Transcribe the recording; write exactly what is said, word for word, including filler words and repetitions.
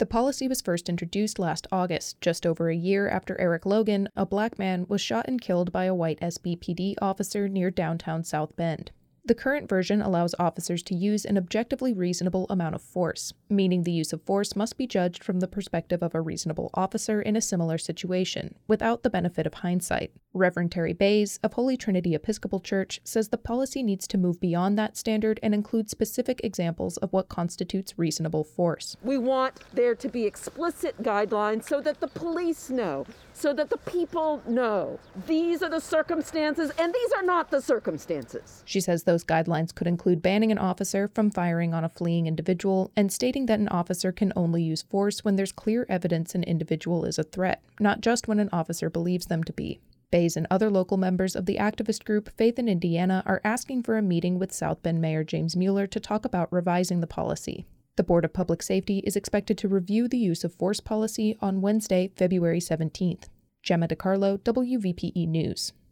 The policy was first introduced last August, just over a year after Eric Logan, a black man, was shot and killed by a white S B P D officer near downtown South Bend. The current version allows officers to use an objectively reasonable amount of force, meaning the use of force must be judged from the perspective of a reasonable officer in a similar situation, without the benefit of hindsight. Reverend Terry Bays of Holy Trinity Episcopal Church says the policy needs to move beyond that standard and include specific examples of what constitutes reasonable force. We want there to be explicit guidelines so that the police know, so that the people know. These are the circumstances, and these are not the circumstances. She says those guidelines could include banning an officer from firing on a fleeing individual and stating that an officer can only use force when there's clear evidence an individual is a threat, not just when an officer believes them to be. Bays and other local members of the activist group Faith in Indiana are asking for a meeting with South Bend Mayor James Mueller to talk about revising the policy. The Board of Public Safety is expected to review the use of force policy on Wednesday, February seventeenth. Gemma DiCarlo, W V P E News.